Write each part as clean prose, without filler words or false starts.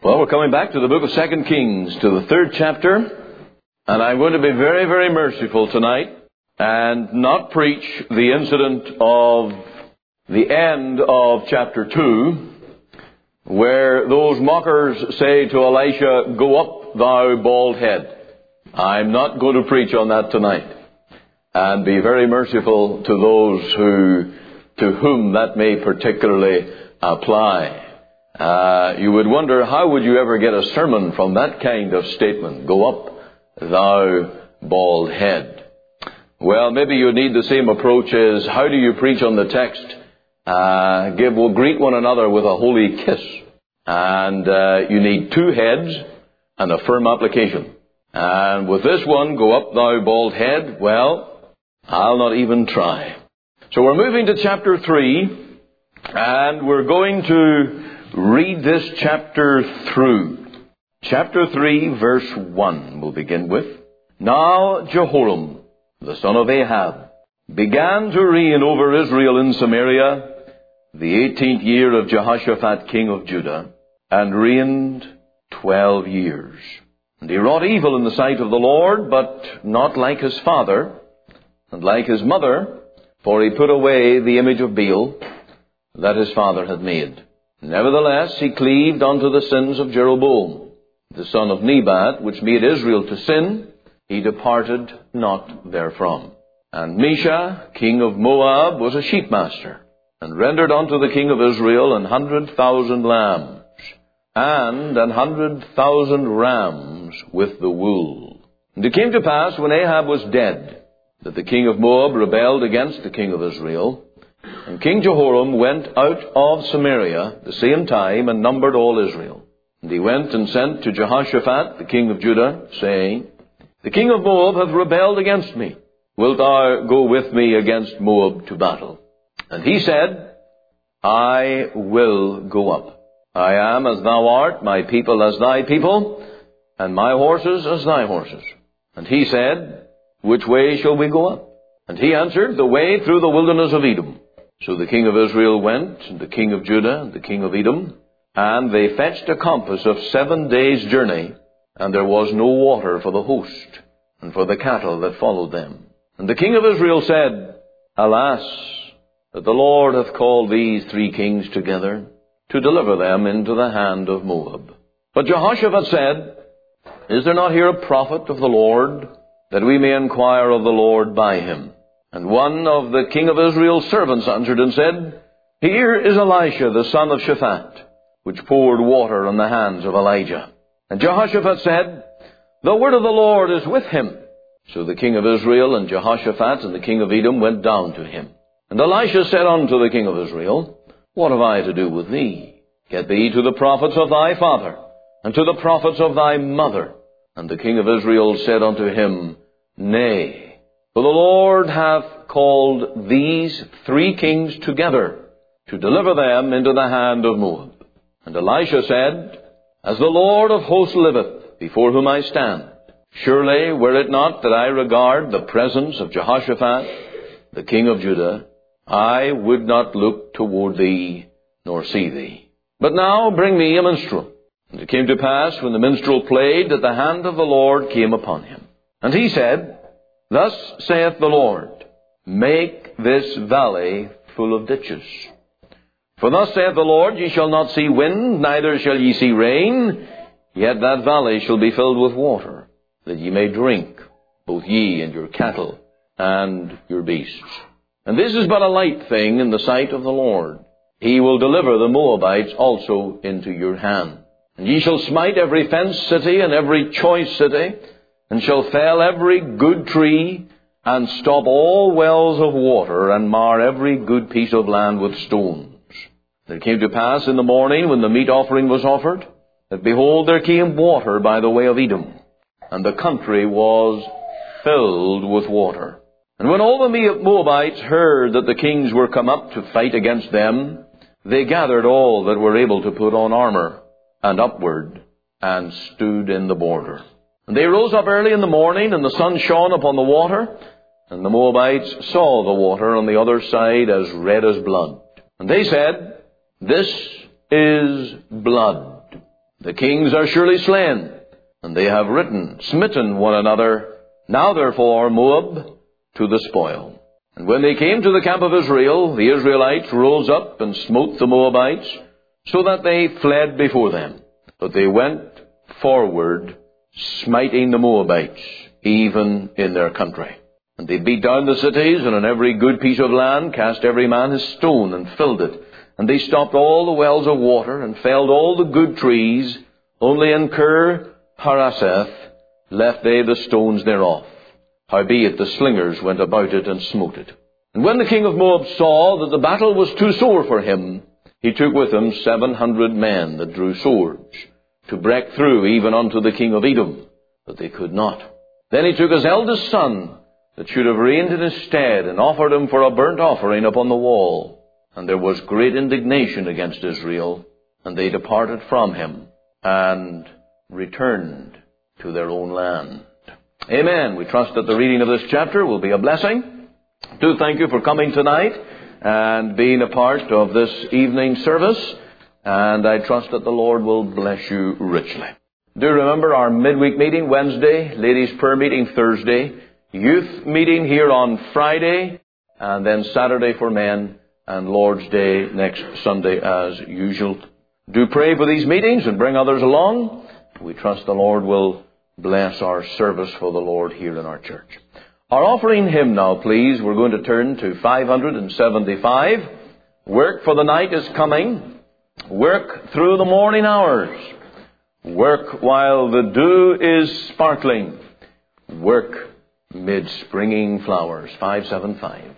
Well, we're coming back to the book of 2 Kings, to the 3rd chapter, and I'm going to be very, very merciful tonight and not preach the incident of the end of chapter 2, where those mockers say to Elisha, "Go up, thou bald head." I'm not going to preach on that tonight, and be very merciful to those to whom that may particularly apply. You would wonder, how would you ever get a sermon from that kind of statement? Go up, thou bald head. Well, maybe you need the same approach as, how do you preach on the text? We'll greet one another with a holy kiss. And you need two heads and a firm application. And with this one, go up, thou bald head, well, I'll not even try. So we're moving to chapter 3, and we're going to read this chapter through. Chapter 3, verse 1, we'll begin with. Now Jehoram, the son of Ahab, began to reign over Israel in Samaria the 18th year of Jehoshaphat, king of Judah, and reigned 12 years. And he wrought evil in the sight of the Lord, but not like his father, and like his mother, for he put away the image of Baal that his father had made. Nevertheless, he cleaved unto the sins of Jeroboam, the son of Nebat, which made Israel to sin. He departed not therefrom. And Mesha, king of Moab, was a sheepmaster, and rendered unto the king of Israel 100,000 lambs, and 100,000 rams with the wool. And it came to pass, when Ahab was dead, that the king of Moab rebelled against the king of Israel. And King Jehoram went out of Samaria the same time, and numbered all Israel. And he went and sent to Jehoshaphat, the king of Judah, saying, The king of Moab hath rebelled against me. Wilt thou go with me against Moab to battle? And he said, I will go up. I am as thou art, my people as thy people, and my horses as thy horses. And he said, Which way shall we go up? And he answered, The way through the wilderness of Edom. So the king of Israel went, and the king of Judah, and the king of Edom, and they fetched a compass of 7 days' journey, and there was no water for the host, and for the cattle that followed them. And the king of Israel said, Alas, that the Lord hath called these 3 kings together, to deliver them into the hand of Moab. But Jehoshaphat said, Is there not here a prophet of the Lord, that we may inquire of the Lord by him? And one of the king of Israel's servants answered and said, Here is Elisha, the son of Shaphat, which poured water on the hands of Elijah. And Jehoshaphat said, The word of the Lord is with him. So the king of Israel and Jehoshaphat and the king of Edom went down to him. And Elisha said unto the king of Israel, What have I to do with thee? Get thee to the prophets of thy father, and to the prophets of thy mother. And the king of Israel said unto him, Nay, for the Lord hath called these 3 kings together, to deliver them into the hand of Moab. And Elisha said, As the Lord of hosts liveth, before whom I stand, surely were it not that I regard the presence of Jehoshaphat, the king of Judah, I would not look toward thee, nor see thee. But now bring me a minstrel. And it came to pass, when the minstrel played, that the hand of the Lord came upon him. And he said, Thus saith the Lord, Make this valley full of ditches. For thus saith the Lord, Ye shall not see wind, neither shall ye see rain, yet that valley shall be filled with water, that ye may drink, both ye and your cattle and your beasts. And this is but a light thing in the sight of the Lord. He will deliver the Moabites also into your hand. And ye shall smite every fenced city and every choice city, and shall fell every good tree, and stop all wells of water, and mar every good piece of land with stones. And it came to pass in the morning, when the meat offering was offered, that behold, there came water by the way of Edom, and the country was filled with water. And when all the Moabites heard that the kings were come up to fight against them, they gathered all that were able to put on armor, and upward, and stood in the border. And they rose up early in the morning, and the sun shone upon the water, and the Moabites saw the water on the other side as red as blood. And they said, This is blood. The kings are surely slain, and they have smitten one another. Now therefore, Moab to the spoil. And when they came to the camp of Israel, the Israelites rose up and smote the Moabites, so that they fled before them. But they went forward, smiting the Moabites, even in their country. And they beat down the cities, and on every good piece of land cast every man his stone, and filled it. And they stopped all the wells of water, and felled all the good trees. Only in Kir Hareseth left they the stones thereof. Howbeit the slingers went about it, and smote it. And when the king of Moab saw that the battle was too sore for him, he took with him 700 men that drew swords, to break through even unto the king of Edom, but they could not. Then he took his eldest son, that should have reigned in his stead, and offered him for a burnt offering upon the wall. And there was great indignation against Israel, and they departed from him, and returned to their own land. Amen. We trust that the reading of this chapter will be a blessing. Do thank you for coming tonight and being a part of this evening service, and I trust that the Lord will bless you richly. Do remember our midweek meeting Wednesday, ladies' prayer meeting Thursday, youth meeting here on Friday, and then Saturday for men, and Lord's Day next Sunday as usual. Do pray for these meetings and bring others along. We trust the Lord will bless our service for the Lord here in our church. Our offering hymn now, please. We're going to turn to 575. Work for the night is coming. Work through the morning hours. Work while the dew is sparkling. Work mid springing flowers. 575.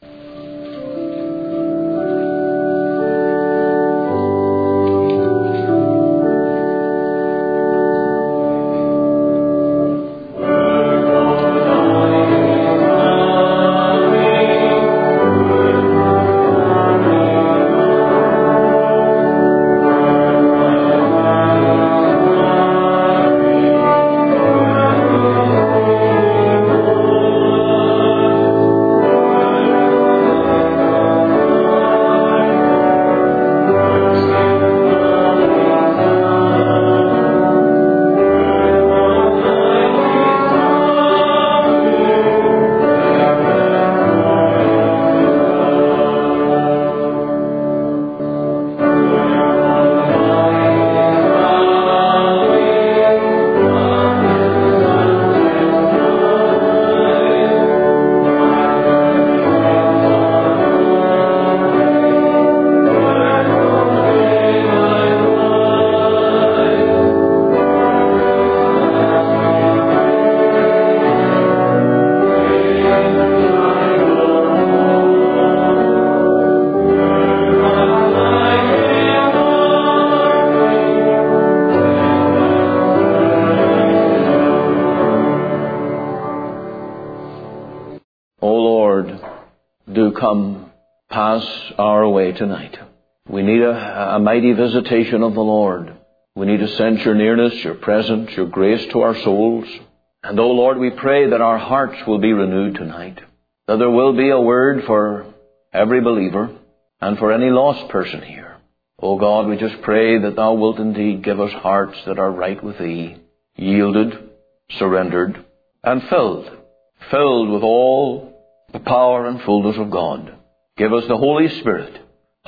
Come, pass our way tonight. We need a mighty visitation of the Lord. We need to sense your nearness, your presence, your grace to our souls. And, oh Lord, we pray that our hearts will be renewed tonight, that there will be a word for every believer and for any lost person here. Oh God, we just pray that thou wilt indeed give us hearts that are right with thee, yielded, surrendered, and filled with all the power and fullness of God. Give us the Holy Spirit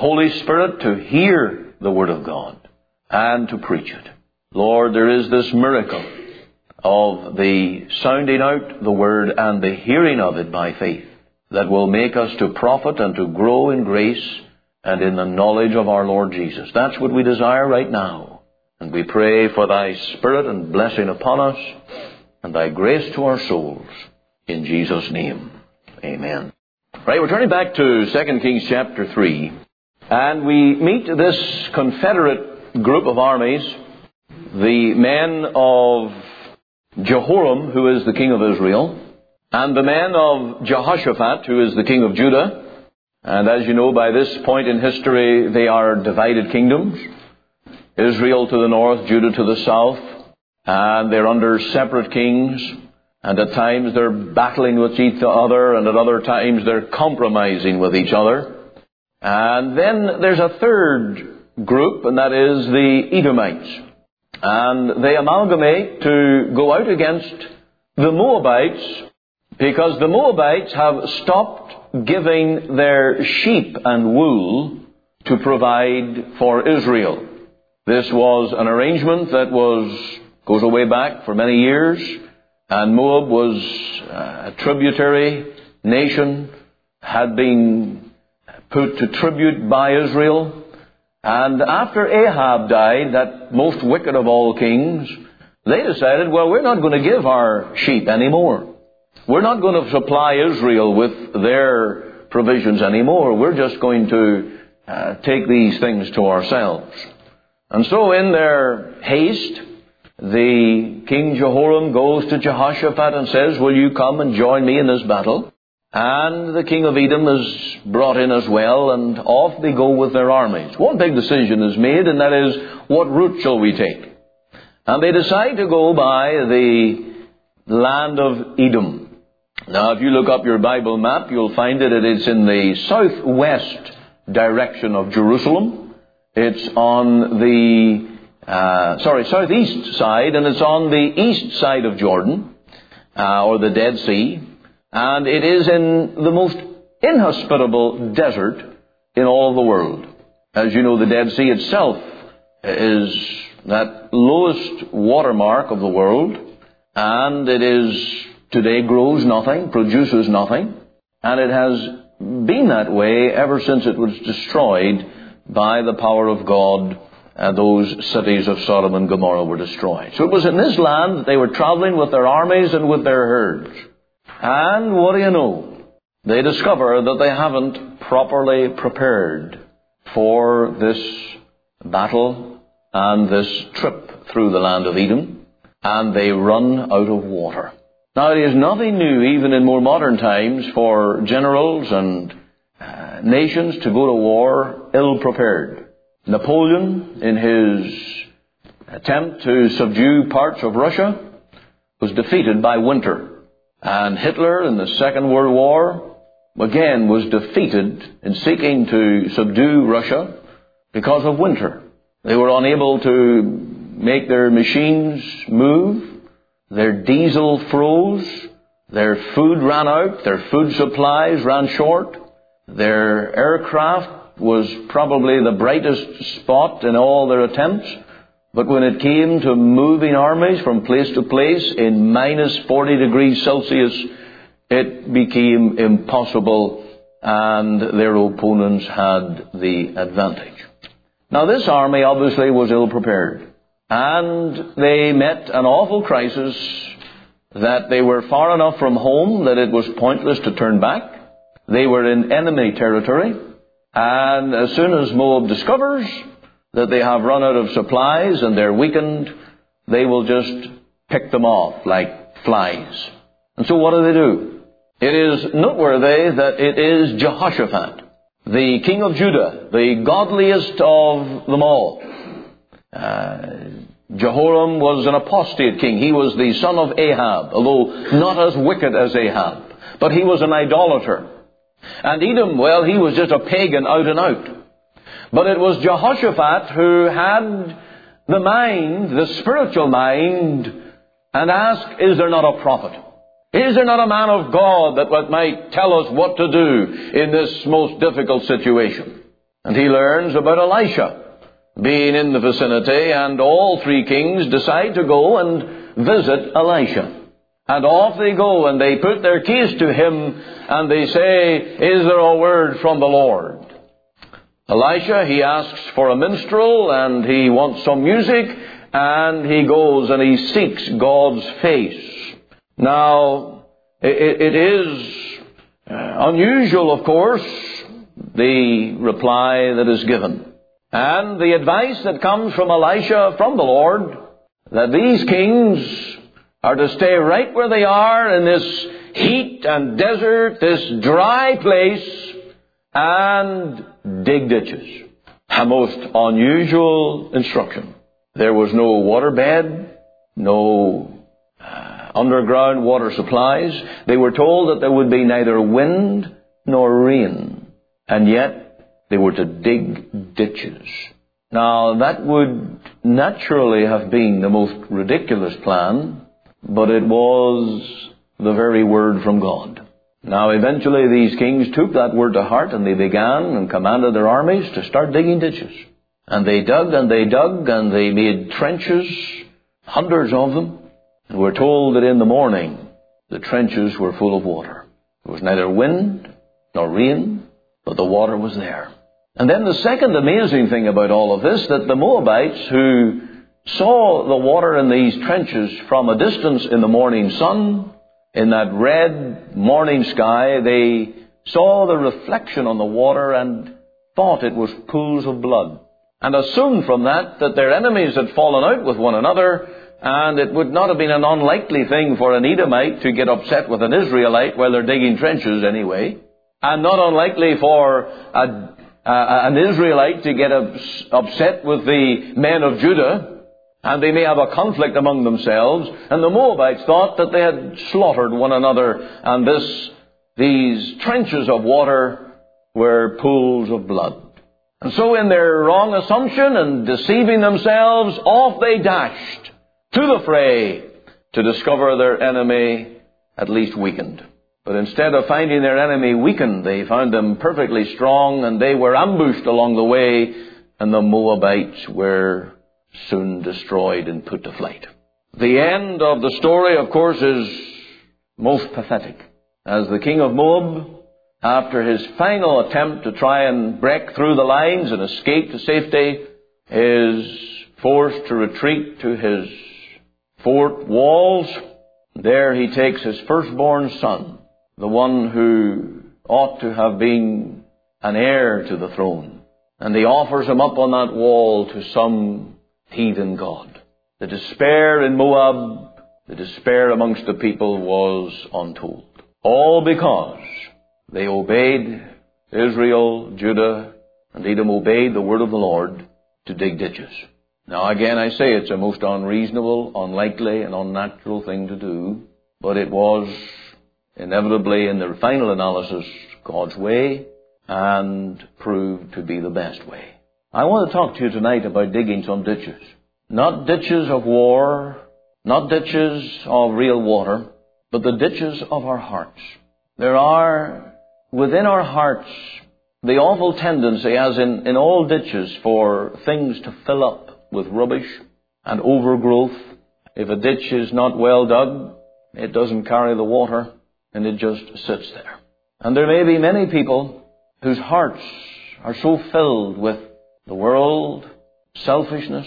to hear the Word of God and to preach it. Lord, there is this miracle of the sounding out the Word and the hearing of it by faith that will make us to profit and to grow in grace and in the knowledge of our Lord Jesus. That's what we desire right now. And we pray for thy Spirit and blessing upon us and thy grace to our souls. In Jesus' name. Amen. Right, we're turning back to 2 Kings chapter 3, and we meet this Confederate group of armies, the men of Jehoram, who is the king of Israel, and the men of Jehoshaphat, who is the king of Judah. And as you know, by this point in history, they are divided kingdoms. Israel to the north, Judah to the south, and they're under separate kings. And at times they're battling with each other, and at other times they're compromising with each other. And then there's a third group, and that is the Edomites. And they amalgamate to go out against the Moabites, because the Moabites have stopped giving their sheep and wool to provide for Israel. This was an arrangement that goes way back for many years, and Moab was a tributary nation, had been put to tribute by Israel. And after Ahab died, that most wicked of all kings, they decided, well, we're not going to give our sheep anymore. We're not going to supply Israel with their provisions anymore. We're just going to take these things to ourselves. And so in their haste, the King Jehoram goes to Jehoshaphat and says, will you come and join me in this battle? And the king of Edom is brought in as well, and off they go with their armies. One big decision is made, and that is, what route shall we take? And they decide to go by the land of Edom. Now, if you look up your Bible map, you'll find that it is in the southwest direction of Jerusalem. It's on the southeast side, and it's on the east side of Jordan, or the Dead Sea. And it is in the most inhospitable desert in all the world. As you know, the Dead Sea itself is that lowest watermark of the world, and it is today grows nothing, produces nothing, and it has been that way ever since it was destroyed by the power of God. Those cities of Sodom and Gomorrah were destroyed. So it was in this land that they were traveling with their armies and with their herds. And what do you know? They discover that they haven't properly prepared for this battle and this trip through the land of Edom, and they run out of water. Now, it is nothing new, even in more modern times, for generals and nations to go to war ill-prepared. Napoleon, in his attempt to subdue parts of Russia, was defeated by winter. And Hitler, in the Second World War, again was defeated in seeking to subdue Russia because of winter. They were unable to make their machines move. Their diesel froze. Their food ran out. Their food supplies ran short. Their aircraft was probably the brightest spot in all their attempts. But when it came to moving armies from place to place in minus 40 degrees Celsius, it became impossible, and their opponents had the advantage. Now, this army obviously was ill-prepared, and they met an awful crisis that they were far enough from home that it was pointless to turn back. They were in enemy territory, and as soon as Moab discovers that they have run out of supplies and they're weakened, they will just pick them off like flies. And so what do? It is noteworthy that it is Jehoshaphat, the king of Judah, the godliest of them all. Jehoram was an apostate king. He was the son of Ahab, although not as wicked as Ahab. But he was an idolater. And Edom, well, he was just a pagan out and out. But it was Jehoshaphat who had the mind, the spiritual mind, and asked, is there not a prophet? Is there not a man of God that might tell us what to do in this most difficult situation? And he learns about Elisha being in the vicinity, and all three kings decide to go and visit Elisha. And off they go, and they put their case to him, and they say, is there a word from the Lord? Elisha, he asks for a minstrel, and he wants some music, and he goes and he seeks God's face. Now, it is unusual, of course, the reply that is given. And the advice that comes from Elisha, from the Lord, that these kings are to stay right where they are in this heat and desert, this dry place, and dig ditches. A most unusual instruction. There was no waterbed, no underground water supplies. They were told that there would be neither wind nor rain. And yet they were to dig ditches. Now, that would naturally have been the most ridiculous plan, but it was the very word from God. Now, eventually these kings took that word to heart, and they began and commanded their armies to start digging ditches. And they dug and they dug and they made trenches, hundreds of them. And we're told that in the morning the trenches were full of water. There was neither wind nor rain, but the water was there. And then the second amazing thing about all of this, that the Moabites, who saw the water in these trenches from a distance in the morning sun, in that red morning sky, they saw the reflection on the water and thought it was pools of blood, and assumed from that their enemies had fallen out with one another, and it would not have been an unlikely thing for an Edomite to get upset with an Israelite while they're digging trenches anyway, and not unlikely for an Israelite to get upset with the men of Judah, and they may have a conflict among themselves. And the Moabites thought that they had slaughtered one another, and these trenches of water were pools of blood. And so in their wrong assumption and deceiving themselves, off they dashed to the fray to discover their enemy at least weakened. But instead of finding their enemy weakened, they found them perfectly strong, and they were ambushed along the way, and the Moabites were soon destroyed and put to flight. The end of the story, of course, is most pathetic, as the king of Moab, after his final attempt to try and break through the lines and escape to safety, is forced to retreat to his fort walls. There he takes his firstborn son, the one who ought to have been an heir to the throne, and he offers him up on that wall to some heathen god. The despair in Moab, the despair amongst the people was untold. All because they obeyed, Israel, Judah, and Edom obeyed the word of the Lord to dig ditches. Now again I say it's a most unreasonable, unlikely, and unnatural thing to do, but it was inevitably in the final analysis God's way, and proved to be the best way. I want to talk to you tonight about digging some ditches. Not ditches of war, not ditches of real water, but the ditches of our hearts. There are within our hearts the awful tendency, as in all ditches, for things to fill up with rubbish and overgrowth. If a ditch is not well dug, it doesn't carry the water, and it just sits there. And there may be many people whose hearts are so filled with the world, selfishness,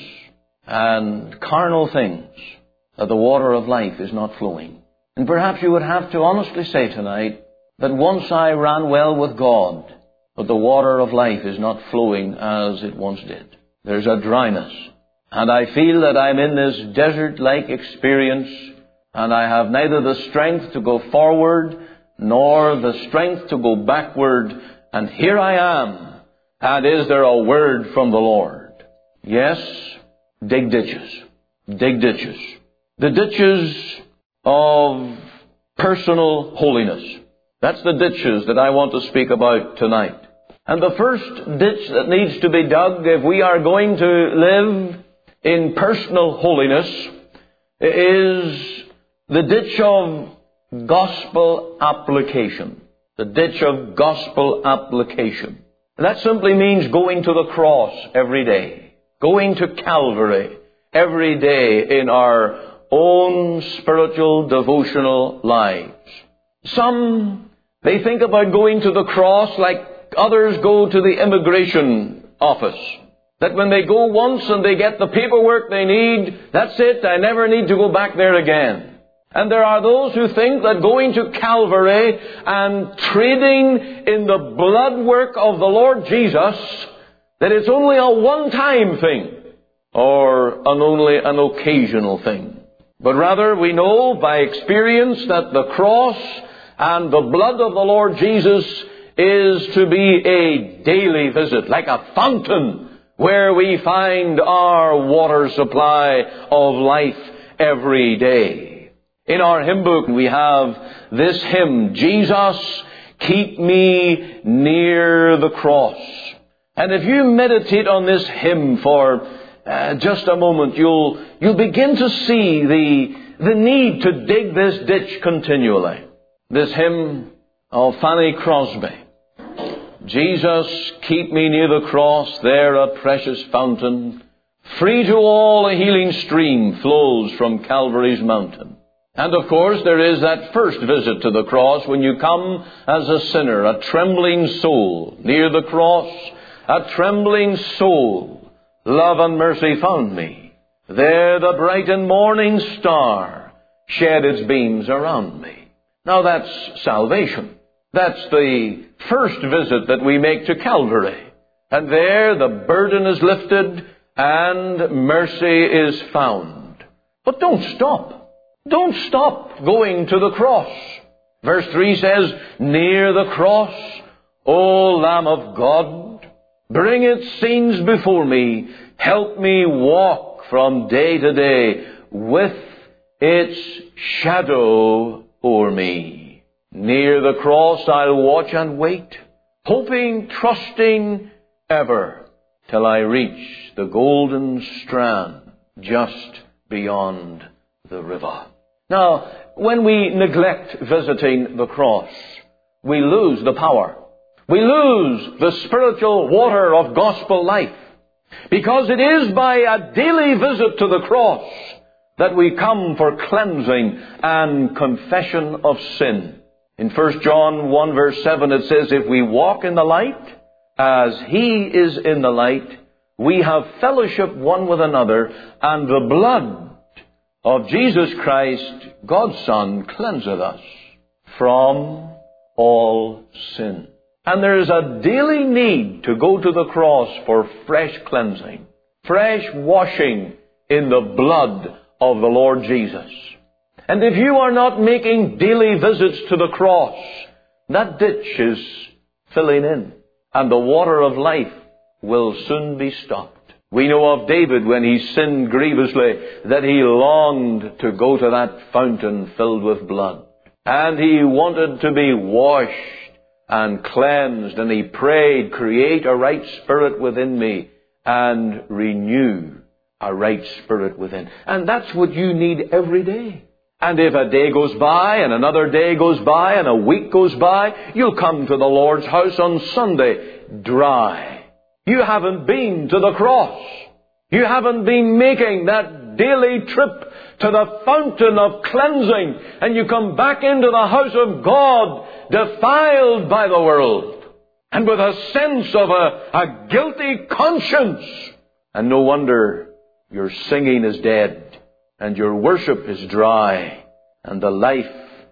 and carnal things that the water of life is not flowing. And perhaps you would have to honestly say tonight that once I ran well with God, but the water of life is not flowing as it once did. There's a dryness. And I feel that I'm in this desert-like experience, and I have neither the strength to go forward nor the strength to go backward. And here I am. And is there a word from the Lord? Yes, dig ditches. Dig ditches. The ditches of personal holiness. That's the ditches that I want to speak about tonight. And the first ditch that needs to be dug if we are going to live in personal holiness is the ditch of gospel application. The ditch of gospel application. That simply means going to the cross every day. Going to Calvary every day in our own spiritual, devotional lives. Some, they think about going to the cross like others go to the immigration office. That when they go once and they get the paperwork they need, that's it, I never need to go back there again. And there are those who think that going to Calvary and trading in the blood work of the Lord Jesus, that it's only a one-time thing, or only an occasional thing. But rather we know by experience that the cross and the blood of the Lord Jesus is to be a daily visit, like a fountain where we find our water supply of life every day. In our hymn book we have this hymn, Jesus, keep me near the cross. And if you meditate on this hymn for just a moment, you'll begin to see the need to dig this ditch continually. This hymn of Fanny Crosby. Jesus, keep me near the cross, there a precious fountain, free to all a healing stream flows from Calvary's mountain. And of course there is that first visit to the cross when you come as a sinner, a trembling soul. Near the cross, a trembling soul, love and mercy found me. There the bright and morning star shed its beams around me. Now that's salvation. That's the first visit that we make to Calvary. And there the burden is lifted and mercy is found. But don't stop. Don't stop going to the cross. Verse 3 says, near the cross, O Lamb of God, bring its scenes before me. Help me walk from day to day with its shadow o'er me. Near the cross I'll watch and wait, hoping, trusting ever, till I reach the golden strand just beyond the river. Now, when we neglect visiting the cross, we lose the power. We lose the spiritual water of gospel life. Because it is by a daily visit to the cross that we come for cleansing and confession of sin. In 1 John 1 verse 7 it says, if we walk in the light, as He is in the light, we have fellowship one with another, and the blood of Jesus Christ, God's Son, cleanseth us from all sin. And there is a daily need to go to the cross for fresh cleansing, fresh washing in the blood of the Lord Jesus. And if you are not making daily visits to the cross, that ditch is filling in, and the water of life will soon be stopped. We know of David when he sinned grievously that he longed to go to that fountain filled with blood. And he wanted to be washed and cleansed, and he prayed, create a right spirit within me and renew a right spirit within. And that's what you need every day. And if a day goes by, and another day goes by, and a week goes by, you'll come to the Lord's house on Sunday dry. You haven't been to the cross. You haven't been making that daily trip to the fountain of cleansing, and you come back into the house of God defiled by the world, and with a sense of a guilty conscience. And no wonder your singing is dead, and your worship is dry, and the life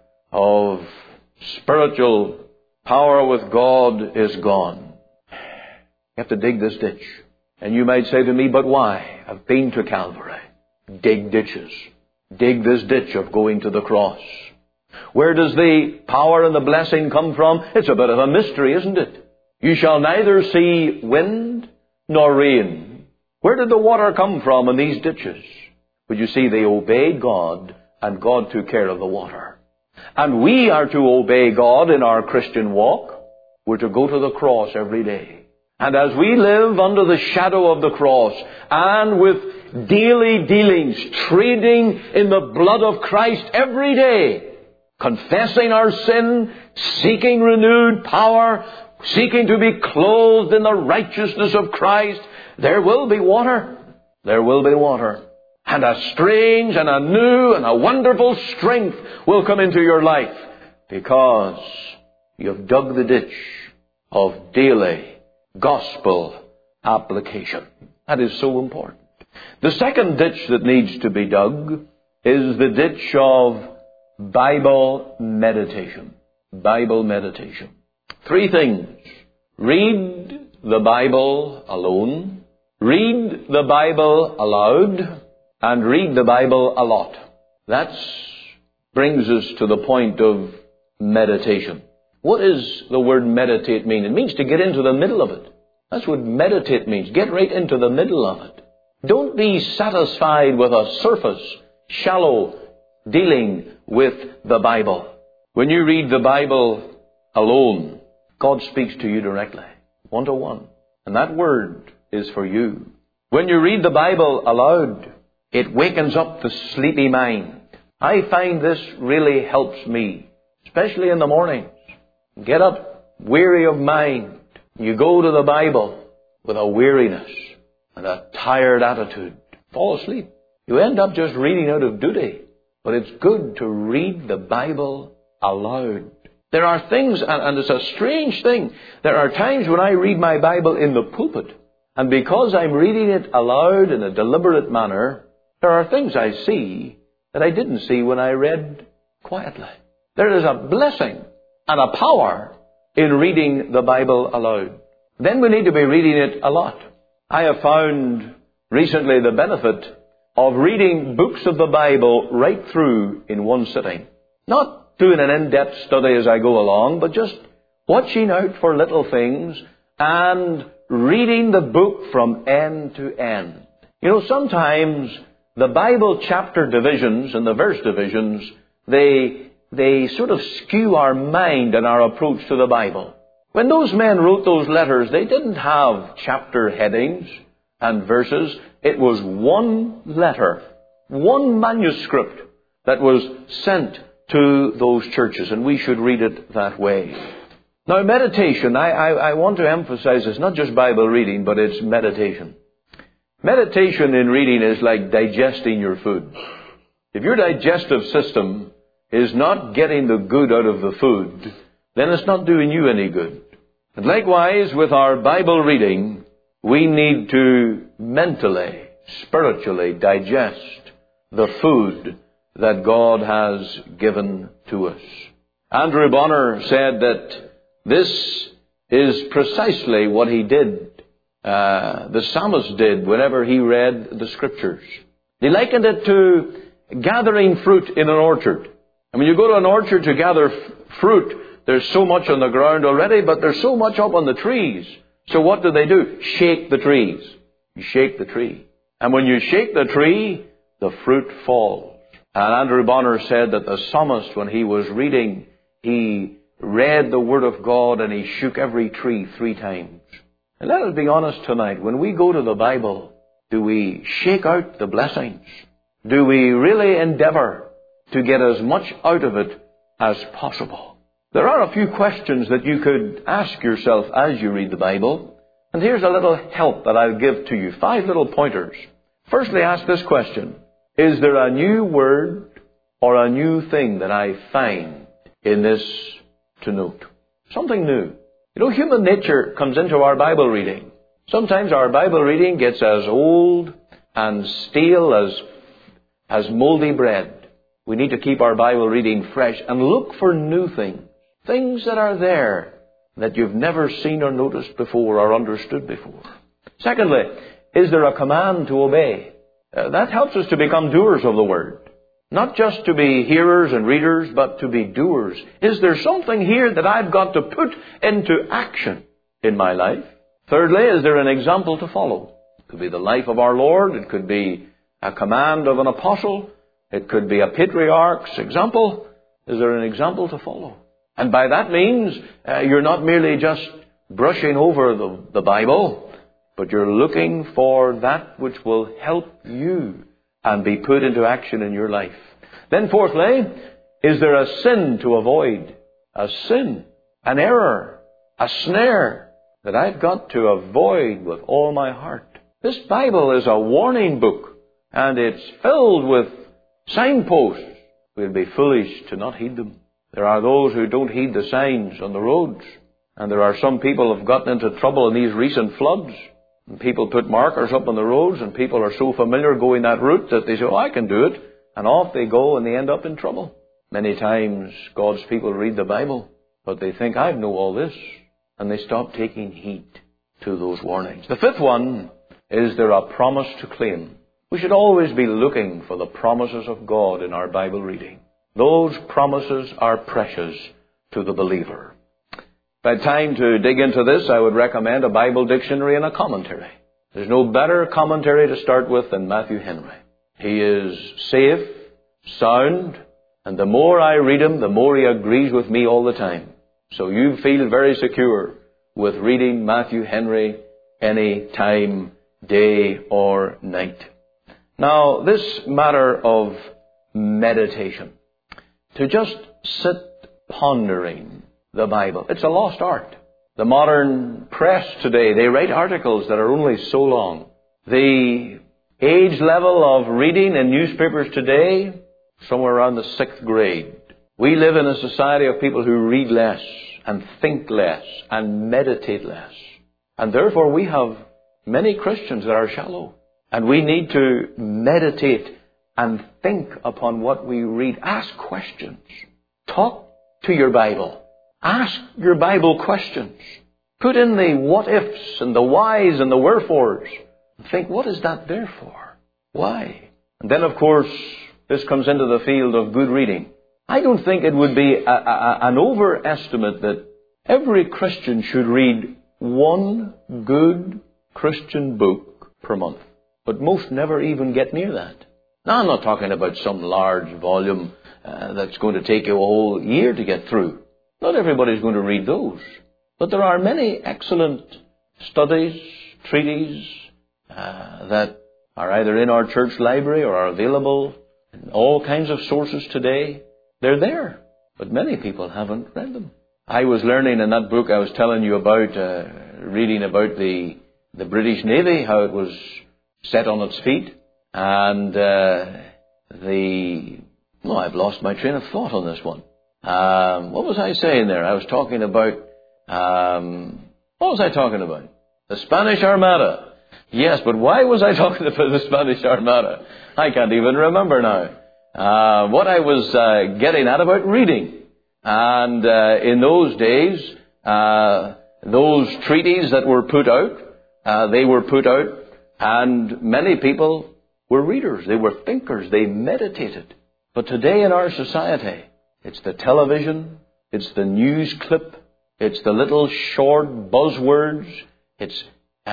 of spiritual power with God is gone. You have to dig this ditch. And you might say to me, but why? I've been to Calvary. Dig ditches. Dig this ditch of going to the cross. Where does the power and the blessing come from? It's a bit of a mystery, isn't it? You shall neither see wind nor rain. Where did the water come from in these ditches? But you see, they obeyed God, and God took care of the water. And we are to obey God in our Christian walk. We're to go to the cross every day. And as we live under the shadow of the cross, and with daily dealings, trading in the blood of Christ every day, confessing our sin, seeking renewed power, seeking to be clothed in the righteousness of Christ, there will be water. There will be water. And a strange and a new and a wonderful strength will come into your life, because you've dug the ditch of daily gospel application. That is so important. The second ditch that needs to be dug is the ditch of Bible meditation. Bible meditation. Three things. Read the Bible alone. Read the Bible aloud. And read the Bible a lot. That brings us to the point of meditation. What does the word meditate mean? It means to get into the middle of it. That's what meditate means. Get right into the middle of it. Don't be satisfied with a surface, shallow dealing with the Bible. When you read the Bible alone, God speaks to you directly, one-to-one. And that word is for you. When you read the Bible aloud, it wakens up the sleepy mind. I find this really helps me, especially in the mornings. Get up weary of mind. You go to the Bible with a weariness and a tired attitude. Fall asleep. You end up just reading out of duty. But it's good to read the Bible aloud. There are things, and it's a strange thing, there are times when I read my Bible in the pulpit, and because I'm reading it aloud in a deliberate manner, there are things I see that I didn't see when I read quietly. There is a blessing and a power in reading the Bible aloud. Then we need to be reading it a lot. I have found recently the benefit of reading books of the Bible right through in one sitting. Not doing an in-depth study as I go along, but just watching out for little things and reading the book from end to end. You know, sometimes the Bible chapter divisions and the verse divisions, they sort of skew our mind and our approach to the Bible. When those men wrote those letters, they didn't have chapter headings and verses. It was one letter, one manuscript that was sent to those churches, and we should read it that way. Now, meditation, I want to emphasize, it's not just Bible reading, but it's meditation. Meditation in reading is like digesting your food. If your digestive system is not getting the good out of the food, then it's not doing you any good. And likewise, with our Bible reading, we need to mentally, spiritually digest the food that God has given to us. Andrew Bonner said that this is precisely what he did, the psalmist did whenever he read the Scriptures. He likened it to gathering fruit in an orchard. And when you go to an orchard to gather fruit, there's so much on the ground already, but there's so much up on the trees. So what do? Shake the trees. You shake the tree. And when you shake the tree, the fruit falls. And Andrew Bonner said that the psalmist, when he was reading, he read the Word of God and he shook every tree 3 times. And let us be honest tonight. When we go to the Bible, do we shake out the blessings? Do we really endeavor to get as much out of it as possible? There are a few questions that you could ask yourself as you read the Bible. And here's a little help that I'll give to you. 5 little pointers. Firstly, ask this question. Is there a new word or a new thing that I find in this to note? Something new. You know, human nature comes into our Bible reading. Sometimes our Bible reading gets as old and stale as moldy bread. We need to keep our Bible reading fresh and look for new things. Things that are there that you've never seen or noticed before or understood before. Secondly, is there a command to obey? That helps us to become doers of the Word. Not just to be hearers and readers, but to be doers. Is there something here that I've got to put into action in my life? Thirdly, is there an example to follow? It could be the life of our Lord. It could be a command of an apostle. It could be a patriarch's example. Is there an example to follow? And by that means, you're not merely just brushing over the Bible, but you're looking for that which will help you and be put into action in your life. Then fourthly, is there a sin to avoid? A sin, an error, a snare that I've got to avoid with all my heart. This Bible is a warning book, and it's filled with signposts. We'll be foolish to not heed them. There are those who don't heed the signs on the roads. And there are some people who have gotten into trouble in these recent floods. And people put markers up on the roads, and people are so familiar going that route that they say, oh, I can do it. And off they go, and they end up in trouble. Many times God's people read the Bible, but they think, I know all this. And they stop taking heed to those warnings. The fifth one, is there a promise to claim? We should always be looking for the promises of God in our Bible reading. Those promises are precious to the believer. If I had time to dig into this, I would recommend a Bible dictionary and a commentary. There's no better commentary to start with than Matthew Henry. He is safe, sound, and the more I read him, the more he agrees with me all the time. So you feel very secure with reading Matthew Henry any time, day or night. Now, this matter of meditation, to just sit pondering the Bible, it's a lost art. The modern press today, they write articles that are only so long. The age level of reading in newspapers today, somewhere around the 6th grade. We live in a society of people who read less and think less and meditate less. And therefore we have many Christians that are shallow. And we need to meditate and think upon what we read. Ask questions. Talk to your Bible. Ask your Bible questions. Put in the what-ifs and the whys and the wherefores. And think, what is that there for? Why? And then, of course, this comes into the field of good reading. I don't think it would be an overestimate that every Christian should read one good Christian book per month. But most never even get near that. Now, I'm not talking about some large volume that's going to take you a whole year to get through. Not everybody's going to read those. But there are many excellent studies, treatises, that are either in our church library or are available in all kinds of sources today. They're there, but many people haven't read them. I was learning in that book I was telling you about, reading about the British Navy, how it was set on its feet, and I've lost my train of thought on this one. What was I saying there? I was talking about, The Spanish Armada. Yes, but why was I talking about the Spanish Armada? I can't even remember now. What I was getting at about reading. And in those days, those treaties that were put out, they were put out, and many people were readers. They were thinkers. They meditated. But today in our society, it's the television, it's the news clip, it's the little short buzzwords, it's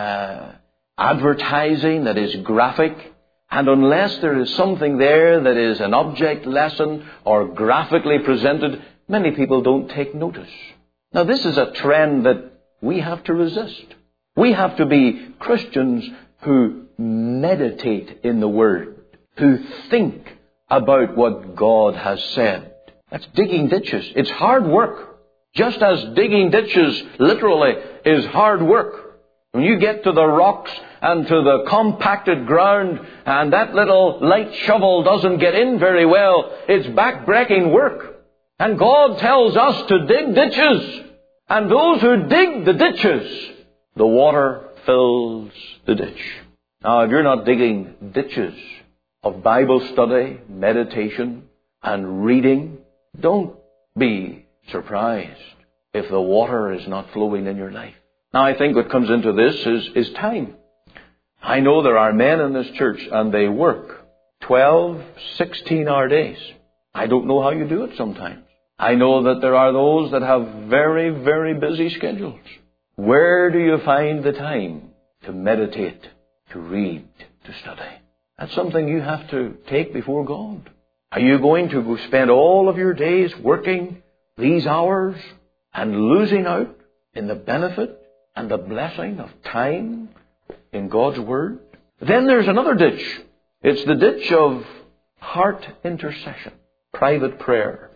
advertising that is graphic. And unless there is something there that is an object lesson or graphically presented, many people don't take notice. Now, this is a trend that we have to resist. We have to be Christians who meditate in the Word, who think about what God has said. That's digging ditches. It's hard work. Just as digging ditches literally is hard work. When you get to the rocks and to the compacted ground and that little light shovel doesn't get in very well, it's back-breaking work. And God tells us to dig ditches. And those who dig the ditches, the water fills the ditch. Now, if you're not digging ditches of Bible study, meditation, and reading, don't be surprised if the water is not flowing in your life. Now, I think what comes into this is time. I know there are men in this church and they work 12, 16-hour days. I don't know how you do it sometimes. I know that there are those that have very, very busy schedules. Where do you find the time to meditate, to read, to study? That's something you have to take before God. Are you going to go spend all of your days working these hours and losing out in the benefit and the blessing of time in God's Word? Then there's another ditch. It's the ditch of heart intercession, private prayer,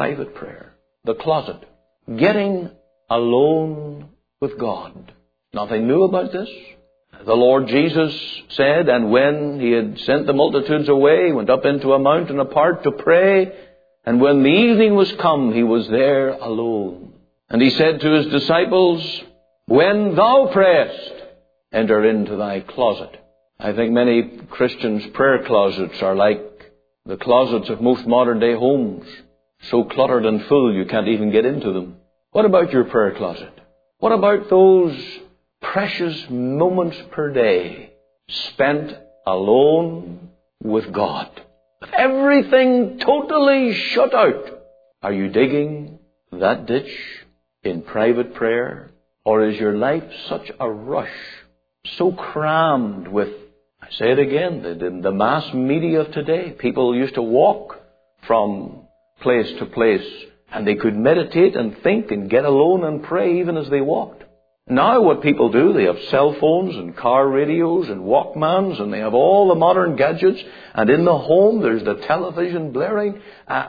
the closet, getting alone with God. Nothing new about this. The Lord Jesus said, and when He had sent the multitudes away, He went up into a mountain apart to pray, and when the evening was come, He was there alone. And He said to His disciples, when thou prayest, enter into thy closet. I think many Christians' prayer closets are like the closets of most modern day homes, so cluttered and full you can't even get into them. What about your prayer closet? What about those precious moments per day spent alone with God? With everything totally shut out. Are you digging that ditch in private prayer? Or is your life such a rush, so crammed with, I say it again, the mass media of today? People used to walk from place to place, and they could meditate and think and get alone and pray even as they walked. Now what people do, they have cell phones and car radios and Walkmans, and they have all the modern gadgets, and in the home there's the television blaring,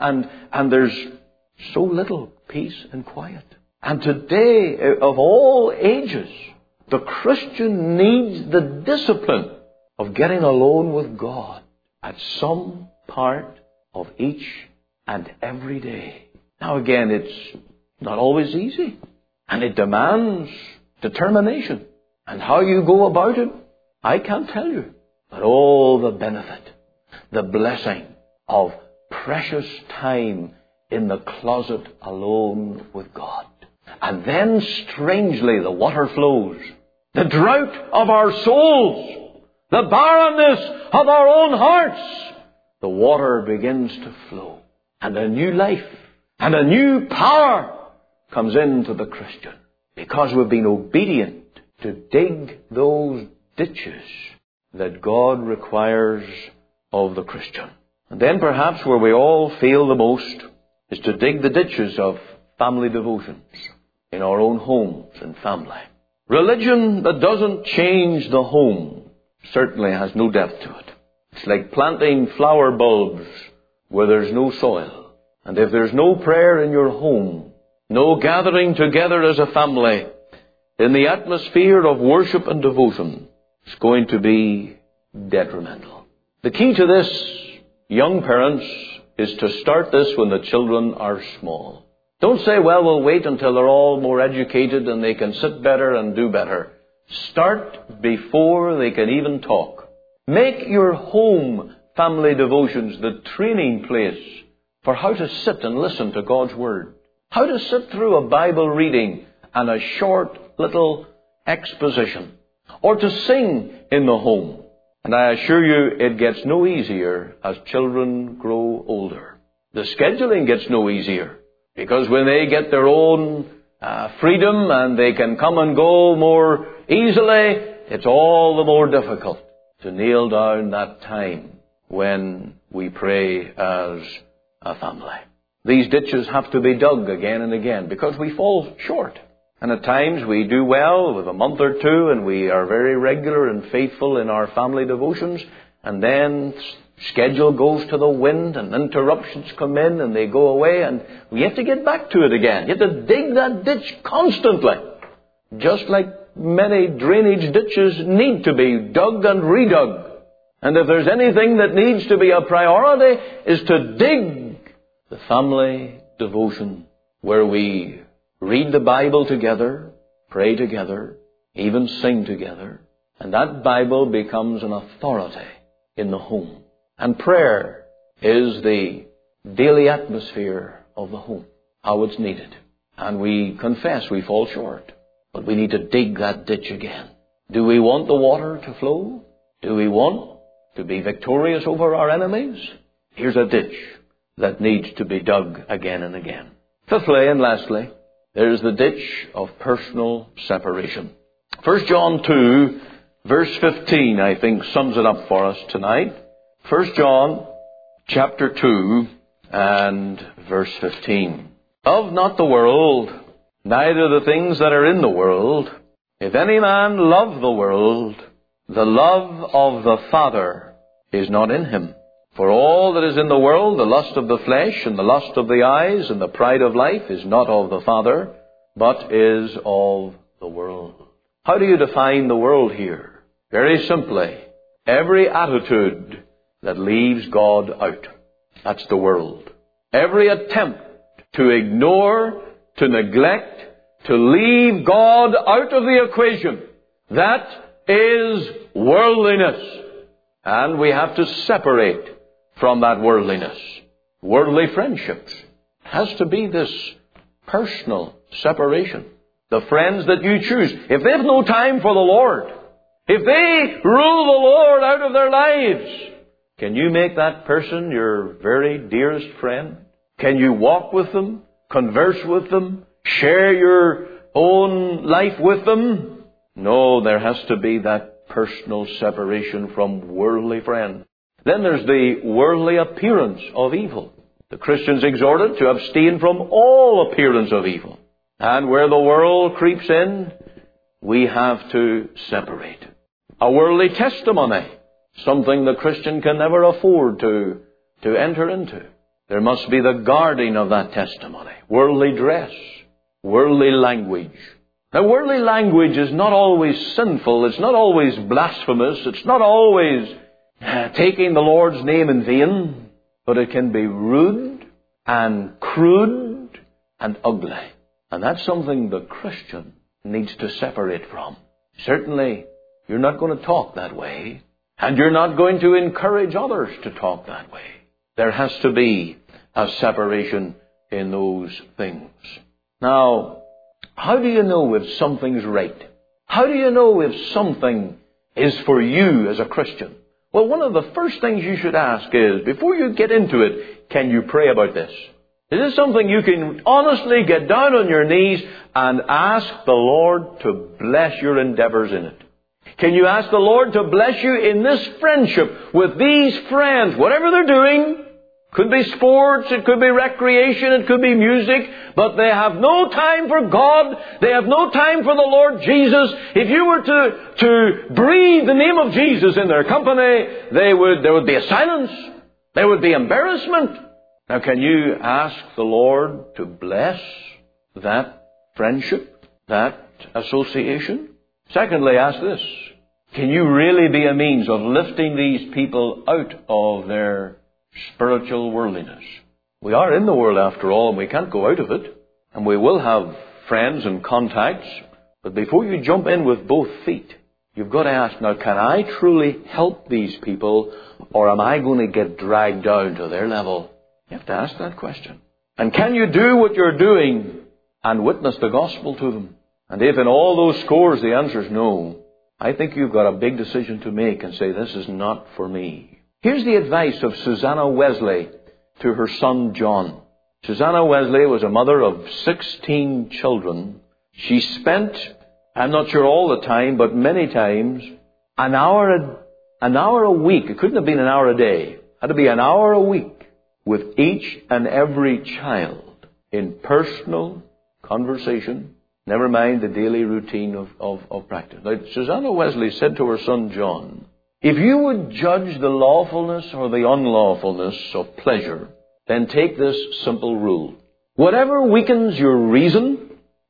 and there's so little peace and quiet. And today, of all ages, the Christian needs the discipline of getting alone with God at some part of each and every day. Now again, it's not always easy, and it demands determination. And how you go about it, I can't tell you. But all the benefit, the blessing of precious time in the closet alone with God. And then, strangely, the water flows. The drought of our souls, the barrenness of our own hearts, the water begins to flow. And a new life and a new power comes into the Christian, because we've been obedient to dig those ditches that God requires of the Christian. And then perhaps where we all fail the most is to dig the ditches of family devotions in our own homes and family. Religion that doesn't change the home certainly has no depth to it. It's like planting flower bulbs where there's no soil. And if there's no prayer in your home, no gathering together as a family in the atmosphere of worship and devotion, it's going to be detrimental. The key to this, young parents, is to start this when the children are small. Don't say, well, we'll wait until they're all more educated and they can sit better and do better. Start before they can even talk. Make your home family devotions the training place for how to sit and listen to God's Word. How to sit through a Bible reading and a short little exposition. Or to sing in the home. And I assure you, it gets no easier as children grow older. The scheduling gets no easier. Because when they get their own freedom and they can come and go more easily, it's all the more difficult to nail down that time when we pray as a family. These ditches have to be dug again and again because we fall short. And at times we do well with a month or two and we are very regular and faithful in our family devotions, and then schedule goes to the wind and interruptions come in and they go away, and we have to get back to it again. You have to dig that ditch constantly. Just like many drainage ditches need to be dug and redug. And if there's anything that needs to be a priority, is to dig the family devotion where we read the Bible together, pray together, even sing together. And that Bible becomes an authority in the home. And prayer is the daily atmosphere of the home, how it's needed. And we confess we fall short, but we need to dig that ditch again. Do we want the water to flow? Do we want to be victorious over our enemies? Here's a ditch that needs to be dug again and again. Fifthly and lastly, there's the ditch of personal separation. 1 John 2, verse 15, I think, sums it up for us tonight. 1 John chapter 2 and verse 15. Love not the world, neither the things that are in the world. If any man love the world, the love of the Father is not in him. For all that is in the world, the lust of the flesh and the lust of the eyes and the pride of life, is not of the Father, but is of the world. How do you define the world here? Very simply, every attitude that leaves God out. That's the world. Every attempt to ignore, to neglect, to leave God out of the equation, that is worldliness. And we have to separate from that worldliness. Worldly friendships has to be this personal separation. The friends that you choose, if they have no time for the Lord, if they rule the Lord out of their lives, can you make that person your very dearest friend? Can you walk with them, converse with them, share your own life with them? No, there has to be that personal separation from worldly friends. Then there's the worldly appearance of evil. The Christian's exhorted to abstain from all appearance of evil. And where the world creeps in, we have to separate. A worldly testimony, something the Christian can never afford to enter into. There must be the guarding of that testimony. Worldly dress, worldly language. Now, worldly language is not always sinful. It's not always blasphemous. It's not always taking the Lord's name in vain. But it can be rude and crude and ugly. And that's something the Christian needs to separate from. Certainly, you're not going to talk that way. And you're not going to encourage others to talk that way. There has to be a separation in those things. Now, how do you know if something's right? How do you know if something is for you as a Christian? Well, one of the first things you should ask is, before you get into it, can you pray about this? Is this something you can honestly get down on your knees and ask the Lord to bless your endeavors in it? Can you ask the Lord to bless you in this friendship with these friends, whatever they're doing? Could be sports, it could be recreation, it could be music, but they have no time for God. They have no time for the Lord Jesus. If you were to breathe the name of Jesus in their company, there would be a silence. There would be embarrassment. Now, can you ask the Lord to bless that friendship, that association? Secondly, ask this. Can you really be a means of lifting these people out of their spiritual worldliness? We are in the world after all, and we can't go out of it. And we will have friends and contacts. But before you jump in with both feet, you've got to ask, now, can I truly help these people, or am I going to get dragged down to their level? You have to ask that question. And can you do what you're doing and witness the gospel to them? And if in all those scores the answer is no, I think you've got a big decision to make and say, this is not for me. Here's the advice of Susanna Wesley to her son John. Susanna Wesley was a mother of 16 children. She spent, I'm not sure all the time, but many times, an hour a week. It couldn't have been an hour a day. It had to be an hour a week with each and every child in personal conversation. Never mind the daily routine of practice. Now, Susanna Wesley said to her son John, if you would judge the lawfulness or the unlawfulness of pleasure, then take this simple rule. Whatever weakens your reason,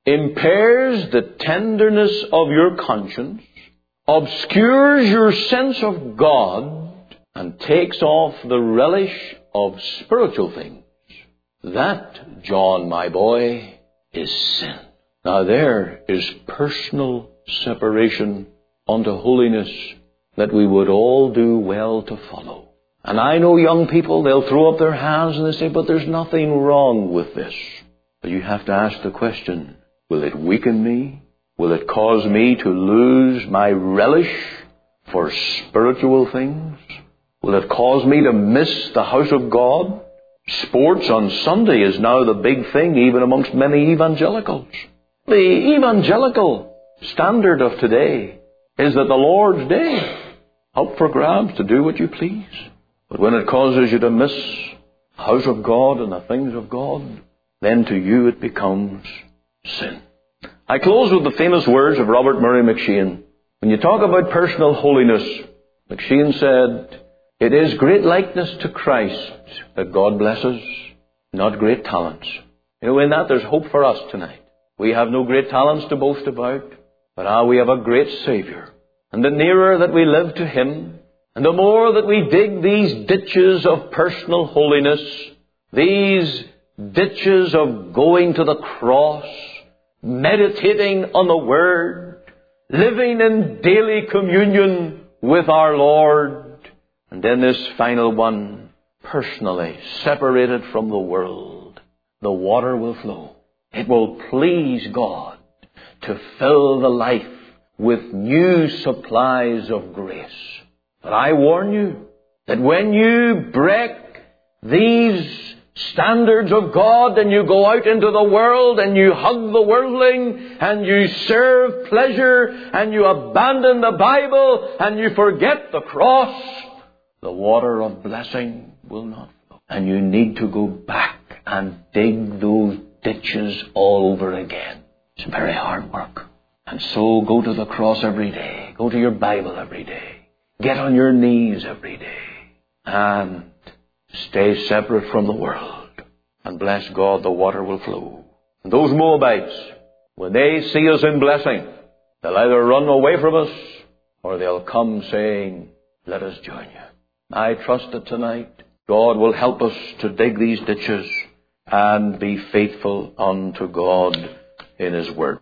impairs the tenderness of your conscience, obscures your sense of God, and takes off the relish of spiritual things, that, John, my boy, is sin. Now there is personal separation unto holiness that we would all do well to follow. And I know young people, they'll throw up their hands and they say, but there's nothing wrong with this. But you have to ask the question, will it weaken me? Will it cause me to lose my relish for spiritual things? Will it cause me to miss the house of God? Sports on Sunday is now the big thing, even amongst many evangelicals. The evangelical standard of today is that the Lord's Day, up for grabs to do what you please. But when it causes you to miss the house of God and the things of God, then to you it becomes sin. I close with the famous words of Robert Murray M'Cheyne. When you talk about personal holiness, M'Cheyne said, it is great likeness to Christ that God blesses, not great talents. You know, in that there's hope for us tonight. We have no great talents to boast about, but we have a great Savior. And the nearer that we live to Him, and the more that we dig these ditches of personal holiness, these ditches of going to the cross, meditating on the Word, living in daily communion with our Lord, and then this final one, personally separated from the world, the water will flow. It will please God to fill the life with new supplies of grace. But I warn you that when you break these standards of God and you go out into the world and you hug the worldling and you serve pleasure and you abandon the Bible and you forget the cross, the water of blessing will not flow. And you need to go back and dig those ditches all over again. It's very hard work. And so go to the cross every day. Go to your Bible every day. Get on your knees every day. And stay separate from the world. And bless God, the water will flow. And those Moabites, when they see us in blessing, they'll either run away from us or they'll come saying, let us join you. I trust that tonight God will help us to dig these ditches and be faithful unto God in His Word.